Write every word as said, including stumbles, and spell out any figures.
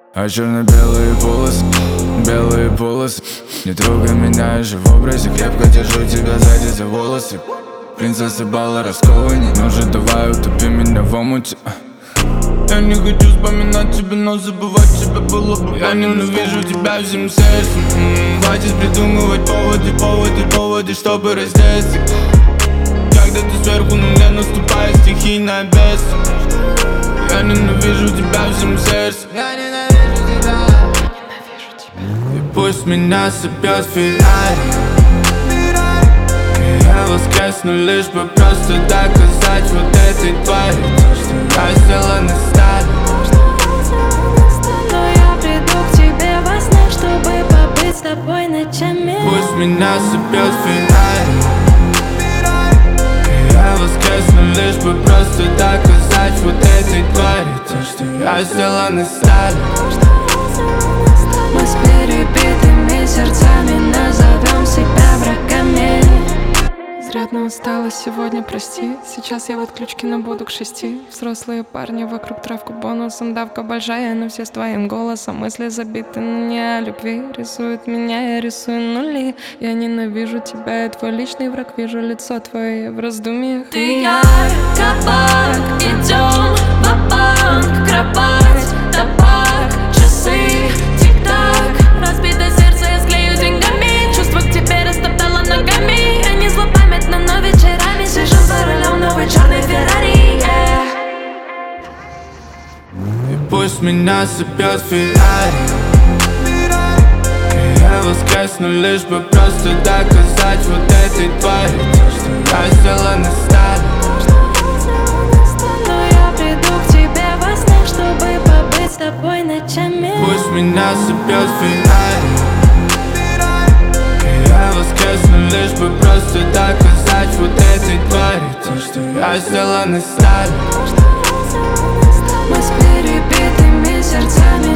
А черно-белые полосы, белые полосы. Не трогай меня, я же в образе. Крепко держу тебя сзади за волосы. Принцесса бала раскованней. Ну же давай утопи меня в омуте. Я не хочу вспоминать тебя, но забывать тебя было бы. Я ненавижу тебя всем сердцем. м-м, Хватит придумывать поводы, поводы, поводы, чтобы раздеться. Когда ты сверху на меня наступает стихийная бедствие. Я ненавижу тебя всем сердцем. Я ненавижу тебя. И пусть меня собьет Феррари. И я воскресну лишь бы просто доказать вот этой твари то, что я сделан из стали. Но я приду к тебе во снах, чтобы побыть с тобой ночами. Пусть меня собьет Феррари. И я воскресну лишь бы просто доказать вот этой твари то, что я сделан из стали. Мы с перебитыми сердцами назовем себя врагами. Изрядно устала сегодня, прости. Сейчас я в отключке, но буду к шести. Взрослые парни вокруг травку бонусом. Давка большая, но все с твоим голосом. Мысли забиты, но не о любви. Рисует меня, я рисую нули. Я ненавижу тебя, я твой личный враг. Вижу лицо твое в раздумьях. Ты я, кабак, идем ва-банк. Кровать, табак, часы, тик-так. Разбитое сердце я склею деньгами. Чувства к тебе растоптала ногами. Я не злопамятна, но вечерами сижу за рулем новой черной Феррари. И пусть меня собьет Феррари. И я воскресну лишь бы просто доказать вот этой твари то, что я сделан из стали. Но я приду к тебе во снах, чтобы побыть с тобой ночами. Пусть меня собьет Феррари. И я воскресну лишь бы просто доказать вот этой твари то, что я сделан из стали. Мы с перебитыми сердцами